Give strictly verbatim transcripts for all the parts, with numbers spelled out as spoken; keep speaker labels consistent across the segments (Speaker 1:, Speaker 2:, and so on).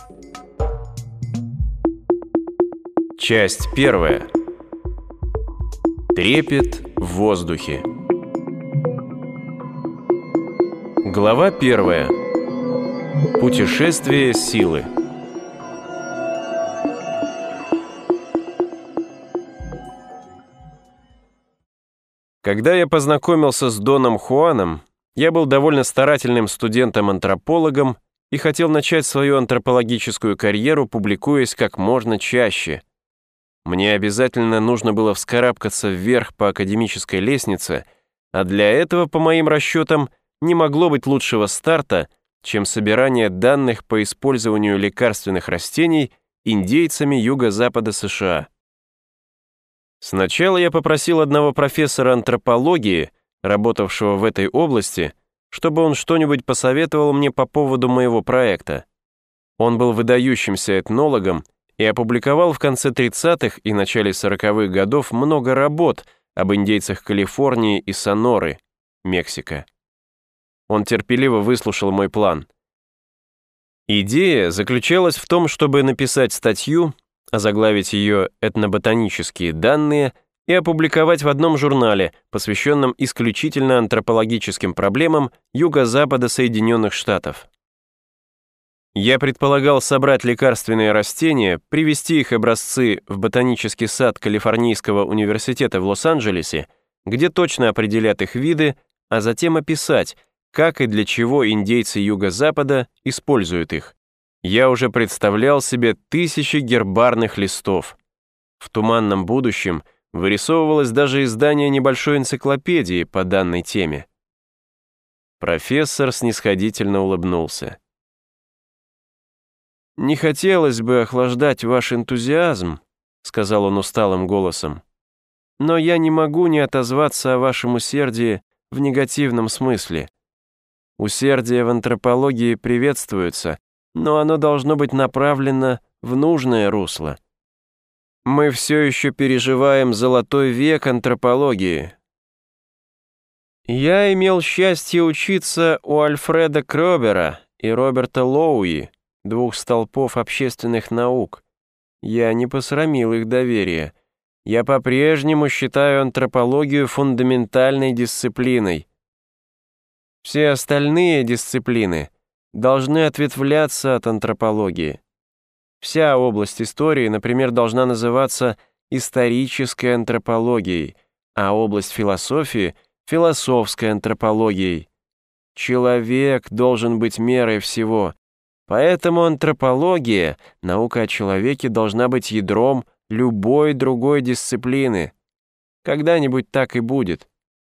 Speaker 1: Часть первая. Трепет в воздухе. Глава первая. Путешествие силы. Когда я познакомился с Доном Хуаном, я был довольно старательным студентом-антропологом и хотел начать свою антропологическую карьеру, публикуясь как можно чаще. Мне обязательно нужно было вскарабкаться вверх по академической лестнице, а для этого, по моим расчетам, не могло быть лучшего старта, чем собирание данных по использованию лекарственных растений индейцами юго-запада США. Сначала я попросил одного профессора антропологии, работавшего в этой области, чтобы он что-нибудь посоветовал мне по поводу моего проекта. Он был выдающимся этнологом и опубликовал в конце тридцатых и начале сороковых годов много работ об индейцах Калифорнии и Соноры, Мексика. Он терпеливо выслушал мой план. Идея заключалась в том, чтобы написать статью, озаглавить ее «Этноботанические данные» и опубликовать в одном журнале, посвященном исключительно антропологическим проблемам юго-запада Соединенных Штатов. Я предполагал собрать лекарственные растения, привезти их образцы в ботанический сад Калифорнийского университета в Лос-Анджелесе, где точно определят их виды, а затем описать, как и для чего индейцы юго-запада используют их. Я уже представлял себе тысячи гербарных листов. В туманном будущем вырисовывалось даже издание небольшой энциклопедии по данной теме. Профессор снисходительно улыбнулся. «Не хотелось бы охлаждать ваш энтузиазм», — сказал он усталым голосом, «но я не могу не отозваться о вашем усердии в негативном смысле. Усердие в антропологии приветствуется, но оно должно быть направлено в нужное русло. Мы все еще переживаем золотой век антропологии. Я имел счастье учиться у Альфреда Кробера и Роберта Лоуи, двух столпов общественных наук. Я не посрамил их доверия. Я по-прежнему считаю антропологию фундаментальной дисциплиной. Все остальные дисциплины должны ответвляться от антропологии. Вся область истории, например, должна называться исторической антропологией, а область философии — философской антропологией. Человек должен быть мерой всего, поэтому антропология, наука о человеке, должна быть ядром любой другой дисциплины. Когда-нибудь так и будет.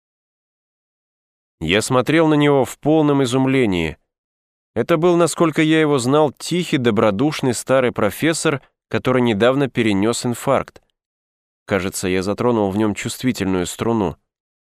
Speaker 1: Я смотрел на него в полном изумлении. Это был, насколько я его знал, тихий, добродушный старый профессор, который недавно перенес инфаркт. Кажется, я затронул в нем чувствительную струну.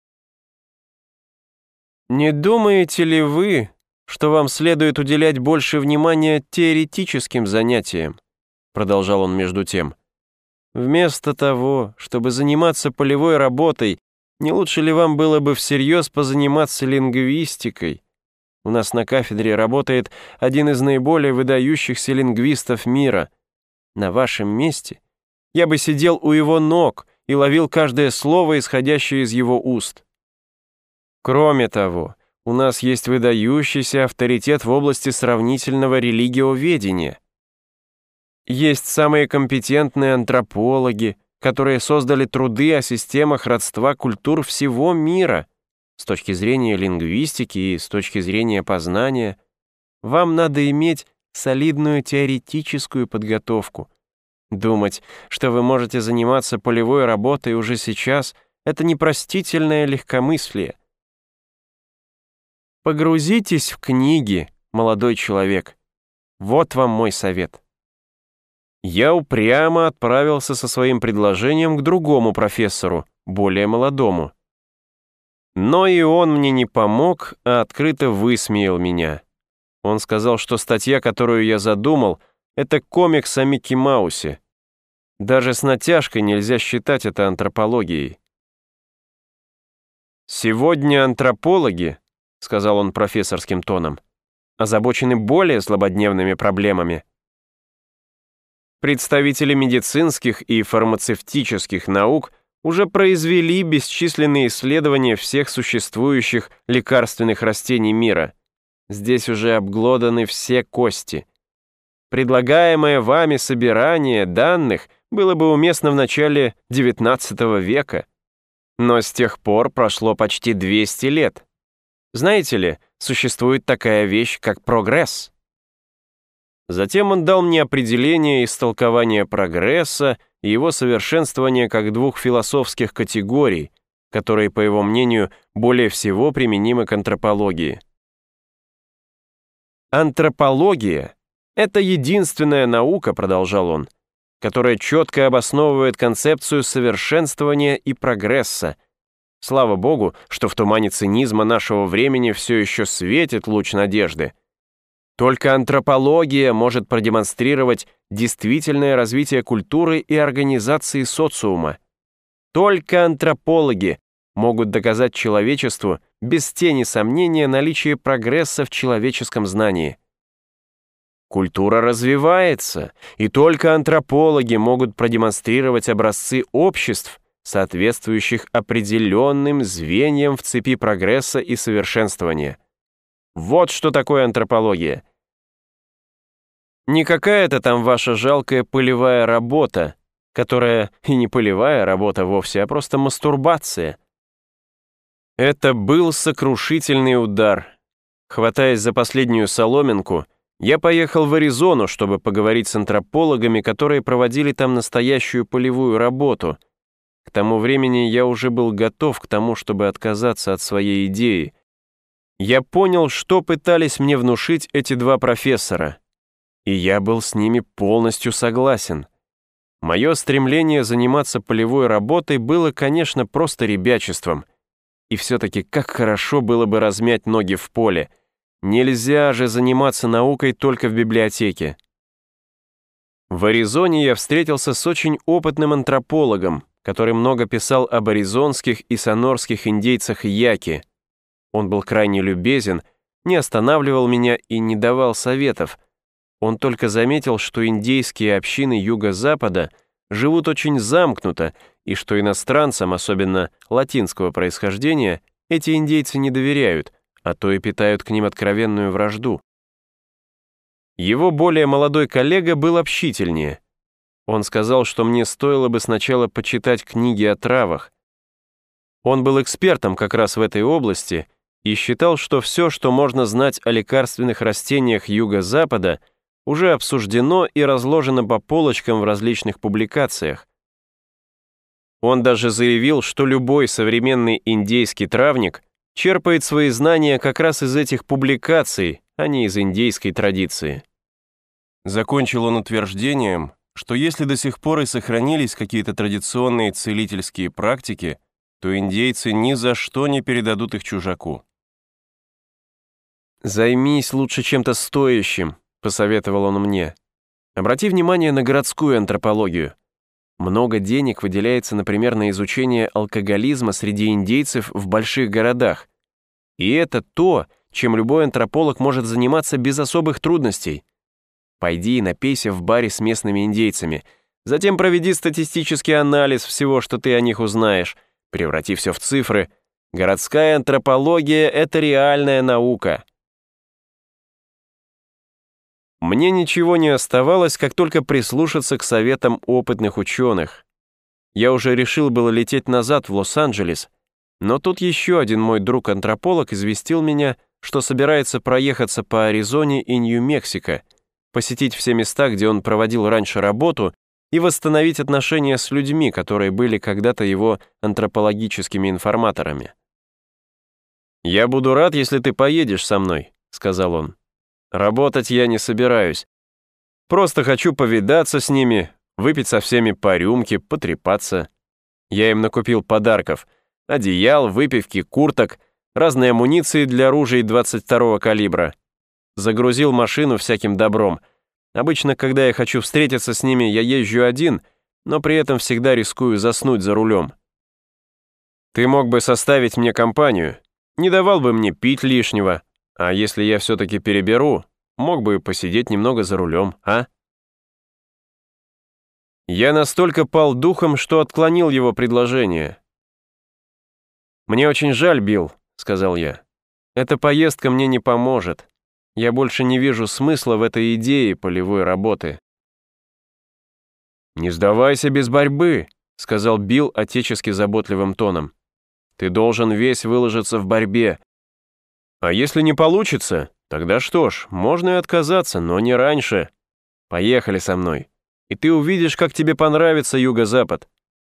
Speaker 1: «Не думаете ли вы, что вам следует уделять больше внимания теоретическим занятиям?» Продолжал он между тем. «Вместо того, чтобы заниматься полевой работой, не лучше ли вам было бы всерьез позаниматься лингвистикой? У нас на кафедре работает один из наиболее выдающихся лингвистов мира. На вашем месте я бы сидел у его ног и ловил каждое слово, исходящее из его уст. Кроме того, у нас есть выдающийся авторитет в области сравнительного религиоведения. Есть самые компетентные антропологи, которые создали труды о системах родства культур всего мира. С точки зрения лингвистики и с точки зрения познания, вам надо иметь солидную теоретическую подготовку. Думать, что вы можете заниматься полевой работой уже сейчас, это непростительное легкомыслие. Погрузитесь в книги, молодой человек. Вот вам мой совет. Я упрямо отправился со своим предложением к другому профессору, более молодому. Но и он мне не помог, а открыто высмеял меня. Он сказал, что статья, которую я задумал, это комикс о Микки Маусе. Даже с натяжкой нельзя считать это антропологией. «Сегодня антропологи, — сказал он профессорским тоном, — озабочены более злободневными проблемами. Представители медицинских и фармацевтических наук уже произвели бесчисленные исследования всех существующих лекарственных растений мира. Здесь уже обглоданы все кости. Предлагаемое вами собирание данных было бы уместно в начале девятнадцатого века, но с тех пор прошло почти двести лет. Знаете ли, существует такая вещь, как прогресс. Затем он дал мне определение истолкования прогресса и его совершенствования как двух философских категорий, которые, по его мнению, более всего применимы к антропологии. Антропология — это единственная наука, продолжал он, которая четко обосновывает концепцию совершенствования и прогресса. Слава Богу, что в тумане цинизма нашего времени все еще светит луч надежды. Только антропология может продемонстрировать действительное развитие культуры и организации социума. Только антропологи могут доказать человечеству без тени сомнения наличие прогресса в человеческом знании. Культура развивается, и только антропологи могут продемонстрировать образцы обществ, соответствующих определенным звеньям в цепи прогресса и совершенствования. Вот что такое антропология. Не какая-то там ваша жалкая полевая работа, которая и не полевая работа вовсе, а просто мастурбация. Это был сокрушительный удар. Хватаясь за последнюю соломинку, я поехал в Аризону, чтобы поговорить с антропологами, которые проводили там настоящую полевую работу. К тому времени я уже был готов к тому, чтобы отказаться от своей идеи. Я понял, что пытались мне внушить эти два профессора, и я был с ними полностью согласен. Мое стремление заниматься полевой работой было, конечно, просто ребячеством. И все-таки как хорошо было бы размять ноги в поле. Нельзя же заниматься наукой только в библиотеке. В Аризоне я встретился с очень опытным антропологом, который много писал об аризонских и сонорских индейцах яки. Он был крайне любезен, не останавливал меня и не давал советов. Он только заметил, что индейские общины Юго-Запада живут очень замкнуто, и что иностранцам, особенно латинского происхождения, эти индейцы не доверяют, а то и питают к ним откровенную вражду. Его более молодой коллега был общительнее. Он сказал, что мне стоило бы сначала почитать книги о травах. Он был экспертом как раз в этой области и считал, что все, что можно знать о лекарственных растениях Юго-Запада, уже обсуждено и разложено по полочкам в различных публикациях. Он даже заявил, что любой современный индейский травник черпает свои знания как раз из этих публикаций, а не из индейской традиции. Закончил он утверждением, что если до сих пор и сохранились какие-то традиционные целительские практики, то индейцы ни за что не передадут их чужаку. «Займись лучше чем-то стоящим», — посоветовал он мне. «Обрати внимание на городскую антропологию. Много денег выделяется, например, на изучение алкоголизма среди индейцев в больших городах. И это то, чем любой антрополог может заниматься без особых трудностей. Пойди и напейся в баре с местными индейцами. Затем проведи статистический анализ всего, что ты о них узнаешь. Преврати все в цифры. Городская антропология — это реальная наука». Мне ничего не оставалось, как только прислушаться к советам опытных ученых. Я уже решил было лететь назад в Лос-Анджелес, но тут еще один мой друг-антрополог известил меня, что собирается проехаться по Аризоне и Нью-Мексико, посетить все места, где он проводил раньше работу, и восстановить отношения с людьми, которые были когда-то его антропологическими информаторами. «Я буду рад, если ты поедешь со мной», — сказал он. «Работать я не собираюсь. Просто хочу повидаться с ними, выпить со всеми по рюмке, потрепаться. Я им накупил подарков: одеял, выпивки, курток, разной амуниции для ружей двадцать второго калибра. Загрузил машину всяким добром. Обычно, когда я хочу встретиться с ними, я езжу один, но при этом всегда рискую заснуть за рулем. Ты мог бы составить мне компанию, не давал бы мне пить лишнего, а если я все-таки переберу, мог бы посидеть немного за рулем, а?» Я настолько пал духом, что отклонил его предложение. «Мне очень жаль, Билл», — сказал я. «Эта поездка мне не поможет. Я больше не вижу смысла в этой идее полевой работы». «Не сдавайся без борьбы», — сказал Билл отечески заботливым тоном. «Ты должен весь выложиться в борьбе. А если не получится, тогда что ж, можно и отказаться, но не раньше. Поехали со мной, и ты увидишь, как тебе понравится Юго-Запад».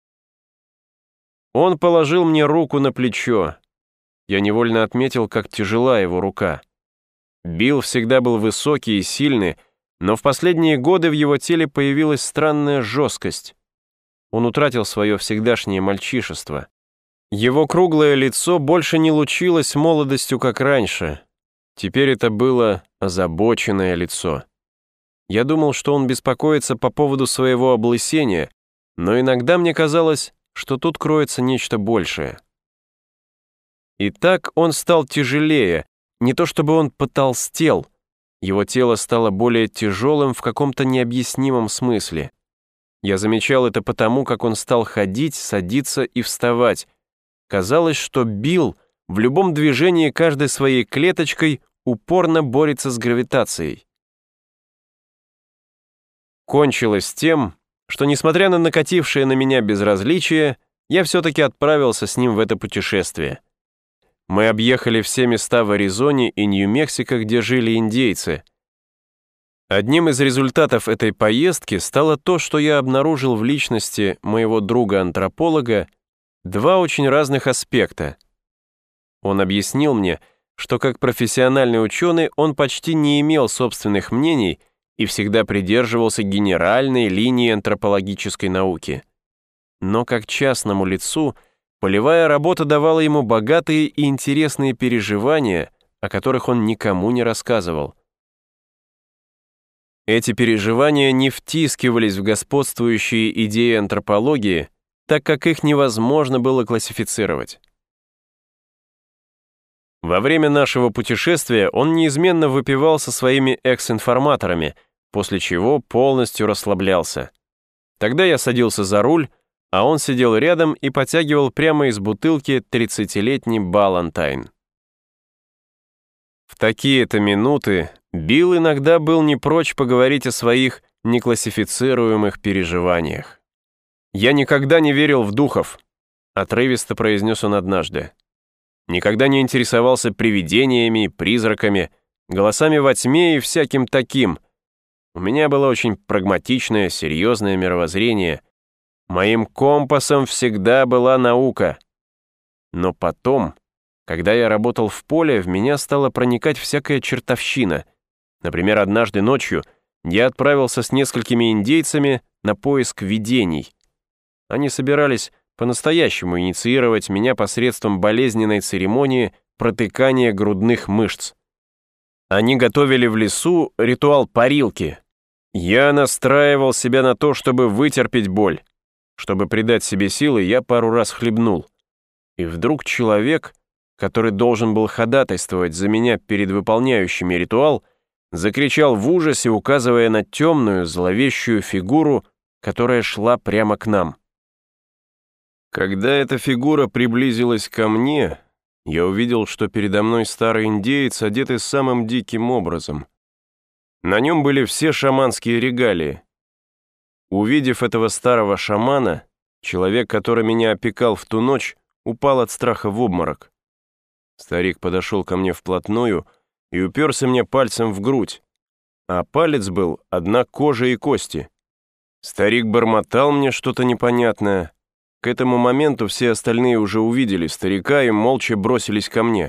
Speaker 1: Он положил мне руку на плечо. Я невольно отметил, как тяжела его рука. Билл всегда был высокий и сильный, но в последние годы в его теле появилась странная жесткость. Он утратил свое всегдашнее мальчишество. Его круглое лицо больше не лучилось молодостью, как раньше. Теперь это было озабоченное лицо. Я думал, что он беспокоится по поводу своего облысения, но иногда мне казалось, что тут кроется нечто большее. Итак, он стал тяжелее, не то чтобы он потолстел, его тело стало более тяжелым в каком-то необъяснимом смысле. Я замечал это потому, как он стал ходить, садиться и вставать. Казалось, что Билл в любом движении каждой своей клеточкой упорно борется с гравитацией. Кончилось тем, что, несмотря на накатившее на меня безразличие, я все-таки отправился с ним в это путешествие. Мы объехали все места в Аризоне и Нью-Мексико, где жили индейцы. Одним из результатов этой поездки стало то, что я обнаружил в личности моего друга-антрополога два очень разных аспекта. Он объяснил мне, что как профессиональный ученый он почти не имел собственных мнений и всегда придерживался генеральной линии антропологической науки. Но как частному лицу полевая работа давала ему богатые и интересные переживания, о которых он никому не рассказывал. Эти переживания не втискивались в господствующие идеи антропологии, так как их невозможно было классифицировать. Во время нашего путешествия он неизменно выпивал со своими экс-информаторами, после чего полностью расслаблялся. Тогда я садился за руль, а он сидел рядом и потягивал прямо из бутылки тридцатилетний Баллантайн. В такие-то минуты Билл иногда был не прочь поговорить о своих неклассифицируемых переживаниях. «Я никогда не верил в духов», — отрывисто произнес он однажды. «Никогда не интересовался привидениями, призраками, голосами во тьме и всяким таким. У меня было очень прагматичное, серьезное мировоззрение. Моим компасом всегда была наука. Но потом, когда я работал в поле, в меня стала проникать всякая чертовщина. Например, однажды ночью я отправился с несколькими индейцами на поиск видений. Они собирались по-настоящему инициировать меня посредством болезненной церемонии протыкания грудных мышц. Они готовили в лесу ритуал парилки. Я настраивал себя на то, чтобы вытерпеть боль. Чтобы придать себе силы, я пару раз хлебнул. И вдруг человек, который должен был ходатайствовать за меня перед выполняющими ритуал, закричал в ужасе, указывая на темную, зловещую фигуру, которая шла прямо к нам. Когда эта фигура приблизилась ко мне, я увидел, что передо мной старый индеец, одетый самым диким образом. На нем были все шаманские регалии. Увидев этого старого шамана, человек, который меня опекал в ту ночь, упал от страха в обморок. Старик подошел ко мне вплотную и уперся мне пальцем в грудь, а палец был одна кожа и кости. Старик бормотал мне что-то непонятное. К этому моменту все остальные уже увидели старика и молча бросились ко мне.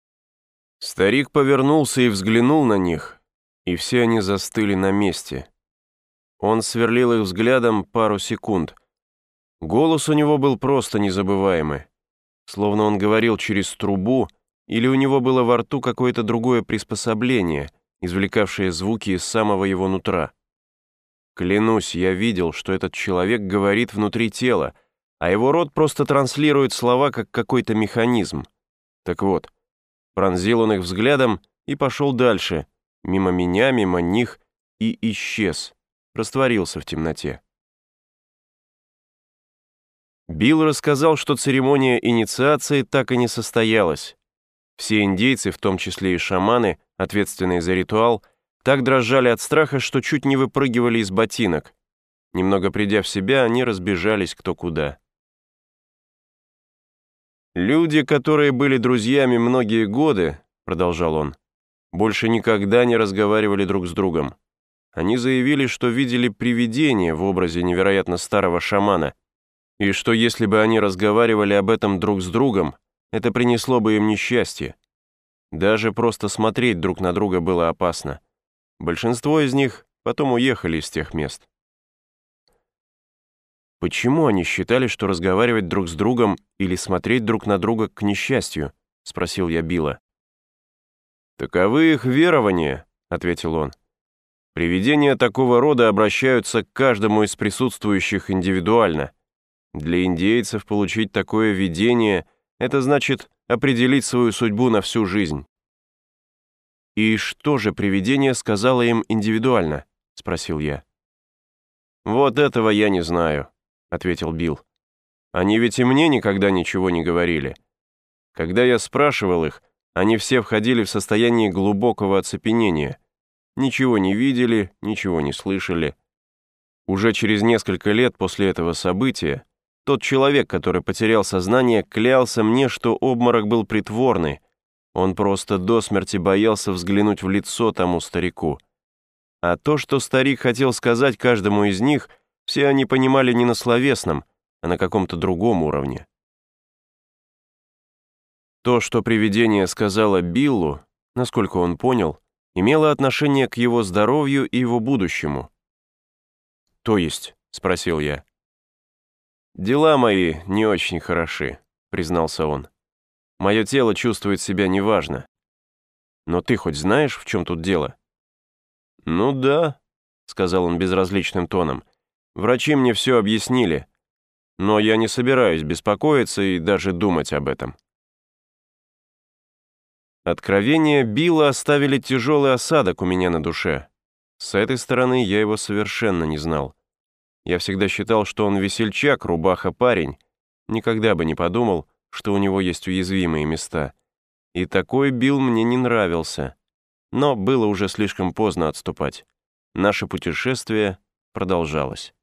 Speaker 1: Старик повернулся и взглянул на них, и все они застыли на месте. Он сверлил их взглядом пару секунд. Голос у него был просто незабываемый, словно он говорил через трубу, или у него было во рту какое-то другое приспособление, извлекавшее звуки из самого его нутра. Клянусь, я видел, что этот человек говорит внутри тела, а его рот просто транслирует слова, как какой-то механизм. Так вот, пронзил он их взглядом и пошел дальше, мимо меня, мимо них, и исчез, растворился в темноте. Билл рассказал, что церемония инициации так и не состоялась. Все индейцы, в том числе и шаманы, ответственные за ритуал, так дрожали от страха, что чуть не выпрыгивали из ботинок. Немного придя в себя, они разбежались кто куда. «Люди, которые были друзьями многие годы, — продолжал он, — больше никогда не разговаривали друг с другом. Они заявили, что видели привидение в образе невероятно старого шамана, и что если бы они разговаривали об этом друг с другом, это принесло бы им несчастье. Даже просто смотреть друг на друга было опасно. Большинство из них потом уехали из тех мест». «Почему они считали, что разговаривать друг с другом или смотреть друг на друга к несчастью?» — спросил я Билла. «Таковы их верования», — ответил он. «Привидения такого рода обращаются к каждому из присутствующих индивидуально. Для индейцев получить такое видение — это значит определить свою судьбу на всю жизнь». «И что же привидение сказало им индивидуально?» — спросил я. «Вот этого я не знаю», — ответил Билл. «Они ведь и мне никогда ничего не говорили. Когда я спрашивал их, они все входили в состояние глубокого оцепенения. Ничего не видели, ничего не слышали. Уже через несколько лет после этого события тот человек, который потерял сознание, клялся мне, что обморок был притворный. Он просто до смерти боялся взглянуть в лицо тому старику. А то, что старик хотел сказать каждому из них, все они понимали не на словесном, а на каком-то другом уровне. То, что привидение сказала Биллу, насколько он понял, имело отношение к его здоровью и его будущему. «То есть?» — спросил я. «Дела мои не очень хороши», — признался он. «Мое тело чувствует себя неважно. Но ты хоть знаешь, в чем тут дело?» «Ну да», — сказал он безразличным тоном. «Врачи мне все объяснили, но я не собираюсь беспокоиться и даже думать об этом». Откровения Билла оставили тяжелый осадок у меня на душе. С этой стороны я его совершенно не знал. Я всегда считал, что он весельчак, рубаха-парень. Никогда бы не подумал, что у него есть уязвимые места. И такой Билл мне не нравился. Но было уже слишком поздно отступать. Наше путешествие продолжалось.